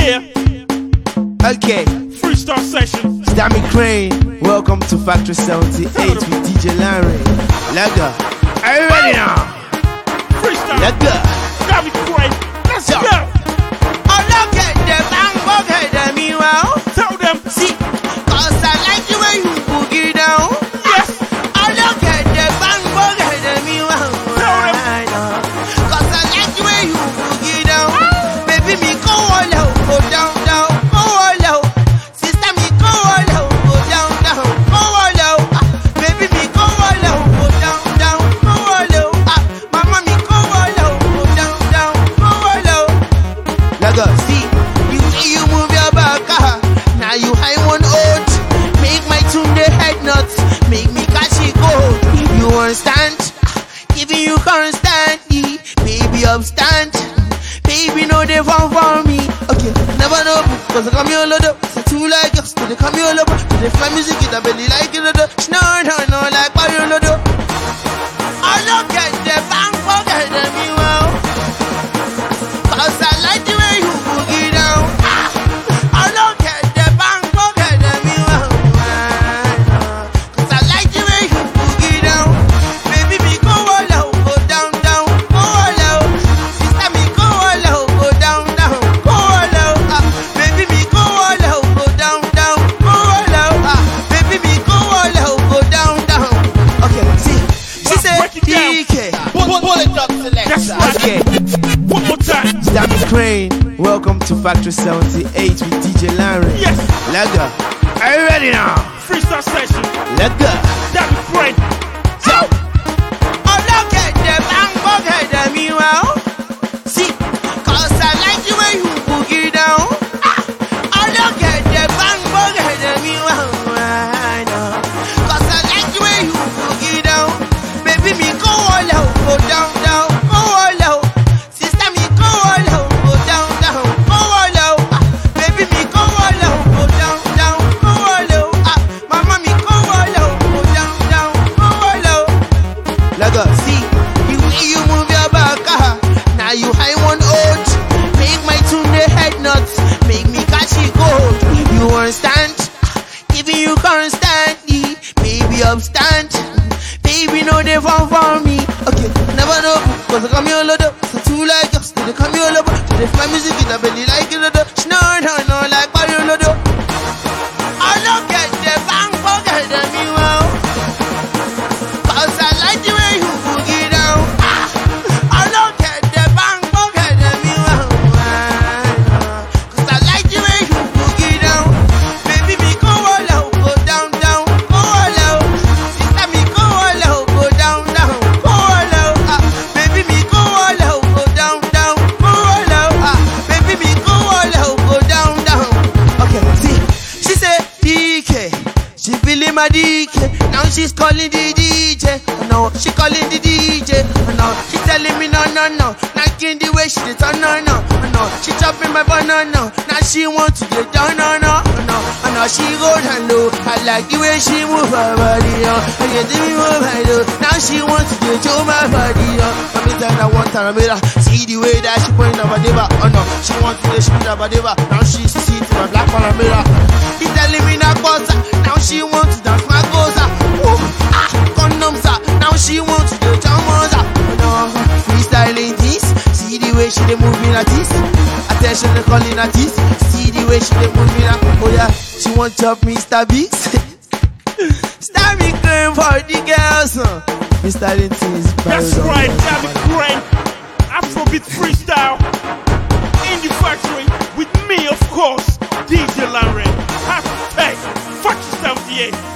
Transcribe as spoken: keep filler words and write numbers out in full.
Yeah. Okay. Freestyle session. Stammy Crane. Welcome to Factory seventy-eight with D J Larry. Lega. Are you ready now? Freestyle. Lega. Stammy Crane. Let's Yo. go. Oh, look at the bang bug head of me, wow. Tell them. See, cause I like the way you boogie down. Yes. Oh, look at the bang bug head of me, wow. Tell them. Cause I like the way you boogie down. Baby, me go all out, go down, down, go all out. Sister, me go all out, go down, down, go all out. Ah, baby, me go all out, go down, down, go all out. Ah, mama, me go all out, go down, down, go all out. Laga, see, you you move your back, ah. Now you high one out. Make my tune the head nuts, make me catch it gold. You understand? Giving you constantly, baby upstand. Baby know they fun for me. Okay, never know, cause I come here load up. So two like us, so they come here load up. So they fly music, it I belly like it load up. No, no, no, like Mario load up. I look at the bang bug head of me, wow. Cause I like the way you boogie down. Ah, I look at the bang bug head of me, wow. Cause I like the way you boogie down. Baby, me go all out, go down, down, go all out. Sister, me go all out, go down, down, go all out. Ah, baby, me go all out, go down, down, go all out. Ah, baby, me go all out, go down, down. Okay, see, she said Break it down. D K. Pull it up, select. That's right. Okay. One more time. Stammy Crane, welcome to Factory seventy-eight with D J Larry. Yes. Lega. Are you ready now? Freestyle session. Lega. Stammy Crane. So, oh, look at the bang bug head of me, wow. See, cause I like the way you boogie down. Ah, oh, look at the bang bug head of me, wow. I know. Cause I like the way you boogie down. Baby, me go all out, go down, down, go all out. Sister, me go all out, go down, down, go all out. Ah, baby, me go all out, go down, down, go all out. Ah, mama, me go all out, go down, down, go all out. Lega, see, you you move your back, ah. Now you high one out. Make my tune the head nuts, make me catch it gold. You understand? Giving you constantly, baby upstand. Baby know they fun for me. Okay, never know, cause I come here load up. So two like us, so they come here load up. So they fly music, it I belly like it load up. No, no, no, like Mario load up. I look at the bang bug head of me, wow. Cause I like the way you boogie down. Ah, I look at the bang bug head of me, wow. Cause I like the way you boogie down. Baby, me go all out, go down, down, go all out. Sister, me go all out, go down, down, go all out. Ah, baby, me go all out, go down, down, go all out. Ah, baby, me go all out, go down, down. Okay, see, she said D K. She feeling my D K. Now she's calling the D J. Oh no, she calling the D J. Oh no, she telling me no, no, no. Liking the way she did turn, no, no. Oh no, she chopping my banana. Now she wants to get down, no, no. Oh no, oh no, she go down low. I like the way she move her body, oh. I get to move her low. Now she wants to get to my body, oh. Every time I want her, I made her see the way that she point her body, oh no, she wants to shoot her body, now she see to my black Panamera. He telling me not cosa. Now she wants to dance my goza. Ooh, ah, condoms ah. Now she wants to do jamoza. No, freestyling this. See the way she dey move me like this. Attention they calling her this. See the way she dey move me like. Oh yeah, she want chop Mister Biggs. Stammy Crane for the girls. Huh? Freestyling things. That's right. Stammy Crane. Afrobeat freestyle. In the factory with me, of course, D J Larry. Hashtag Factory seventy-eight.